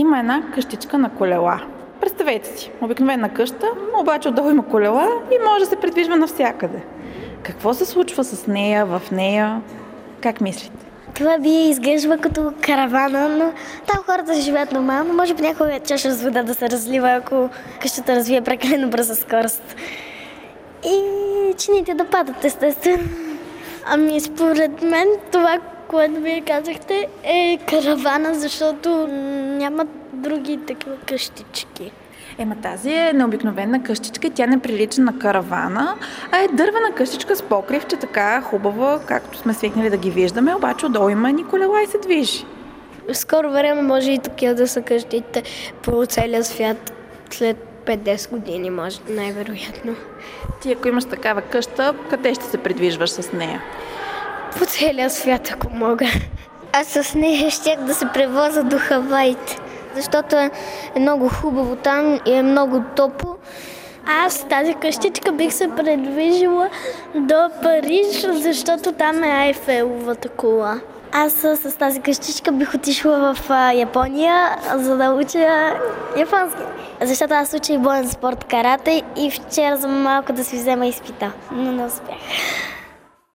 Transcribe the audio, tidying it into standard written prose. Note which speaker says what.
Speaker 1: има една къщичка на колела. Представете си, обикновена къща, обаче отдолу има колела и може да се придвижва навсякъде. Какво се случва с нея, в нея? Как мислите?
Speaker 2: Това би изглежда като каравана, но там хората живеят нормално. Може би някога чаша с вода да се разлива, ако къщата развие прекалено бърза скорост. И чините да падат, естествено. Ами според мен това, което вие казахте, е каравана, защото няма други такива къщички.
Speaker 1: Тази е необикновена къщичка и тя не прилича на каравана, а е дървена къщичка с покривче, така хубава, както сме свикнали да ги виждаме, обаче отдолу има ни колела и се движи.
Speaker 2: В скоро време може и такива да са къщите по целия свят след 5-10 години, може най-вероятно.
Speaker 1: Ти ако имаш такава къща, къде ще се придвижваш с нея?
Speaker 2: По целия свят, ако мога. Аз с нея щях да се превоза до Хаваите, защото е много хубаво там и е много топло. Аз с тази къщичка бих се предвижила до Париж, защото там е Айфеловата кула. Аз с тази къщичка бих отишла в Япония, за да уча японски. Защото аз уча и боен спорт карате и вчера за малко да си взема изпита, но не успях.